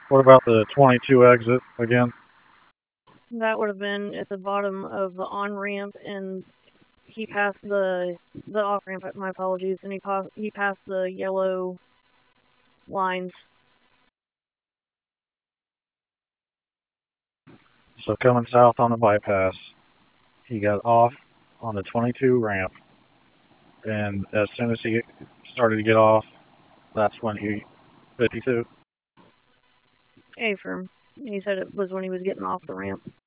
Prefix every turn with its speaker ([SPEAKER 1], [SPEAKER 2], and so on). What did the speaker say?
[SPEAKER 1] What about the 22 exit again?
[SPEAKER 2] That would have been at the bottom of the on ramp, and he passed the off ramp. My apologies, and he passed the yellow lines.
[SPEAKER 1] So coming south on the bypass, he got off on the 22 ramp, and as soon as he started to get off, that's when he 52.
[SPEAKER 2] Affirm. He said it was when he was getting off the ramp.